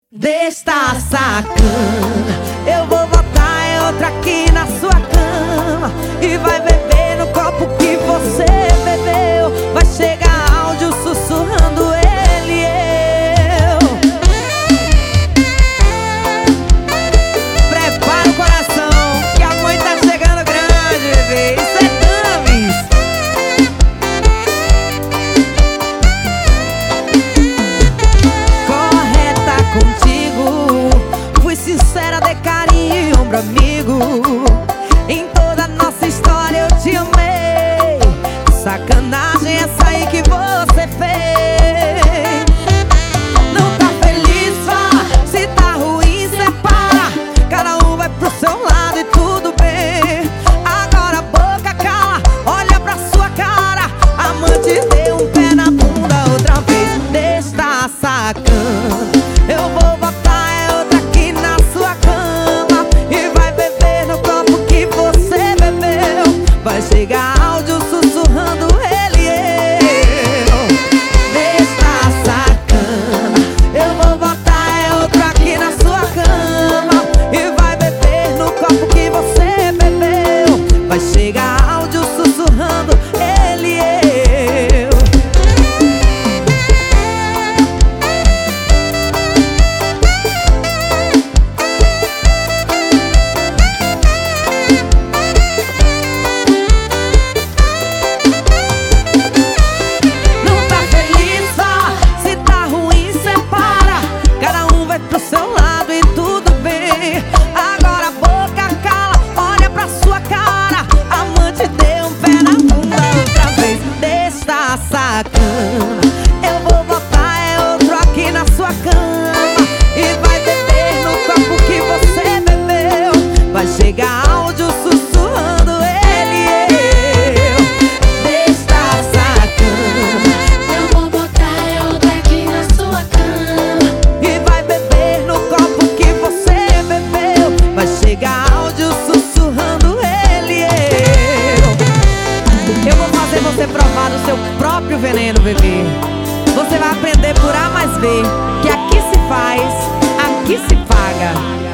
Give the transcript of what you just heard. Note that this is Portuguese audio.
Desta sacana, eu vou botar outra aqui na sua cama e vai beber no copo que você bebeu. Vai chegar áudio sussurrando ele e eu. Prepara o coração que a mãe tá chegando grande, bebê. Isso é Tamis. Correta contigo, fui sincera, dei carinho e ombro amigo. Em toda a nossa história eu te amei. Sacanagem essa aí que você fez. Não tá feliz, vá. Se tá ruim, separa. Cada um vai pro seu lado e tudo bem. Agora a boca cala, olha pra sua cara. Amante deu um pé na bunda outra vez. Desta sacana, eu vou botar outra aqui na sua cama e vai beber no copo que você bebeu. Vai chegar áudio sussurrando ele e eu. Desta sacana, eu vou botar outra aqui na sua cama e vai beber no copo que você bebeu. Vai chegar áudio sussurrando ele e eu. Não tá feliz, vá. Se tá ruim, separa. Cada um vai pro seu lado e tudo bem. Agora a boca cala, olha pra sua cara. Amante deu um pé na bunda outra vez. Desta sacana, eu vou botar outro aqui na sua cama e vai beber no copo que você bebeu. Vai chegar áudio sussurrando ele e eu. Desta sacana, Eu vou botar outra aqui na sua cama e vai beber no copo que você bebeu. Vai chegar áudio sussurrando ele e eu. Eu vou fazer você provar do seu próprio veneno, bebê. Você vai aprender por A mais B que aqui se faz, aqui se paga.